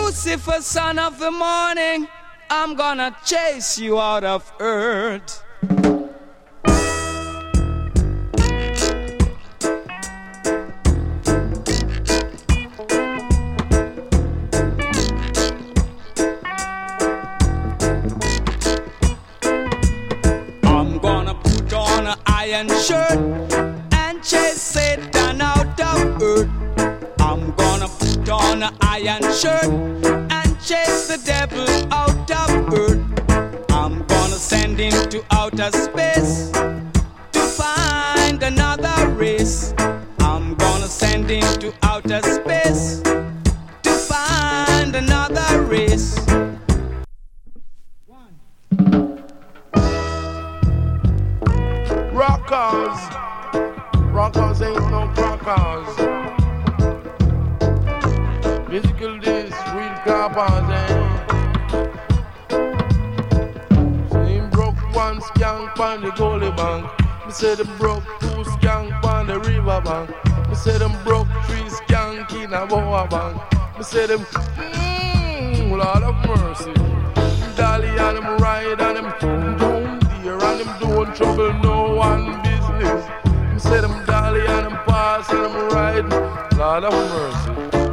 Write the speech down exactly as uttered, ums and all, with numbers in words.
Lucifer, son of the morning, I'm gonna chase you out of earth. I'm gonna put on an iron shirt and chase Satan out of earth. I'm gonna put on an iron shirt and chase the devil out of earth. I'm gonna send him to outer space to find another race. I'm gonna send him to outer space to find another race. Rockers, rockers ain't no crackers. Musical this, real carpers, eh? Same broke one skank on the goalie bank. Me say them broke two skank on the river bank. Me say them broke three skank in a boa bank. Me say them, mmm, Lord of mercy. Dolly and them ride and them down there and them don't trouble no one business. Me say them dolly and them pass and them ride, Lord of mercy.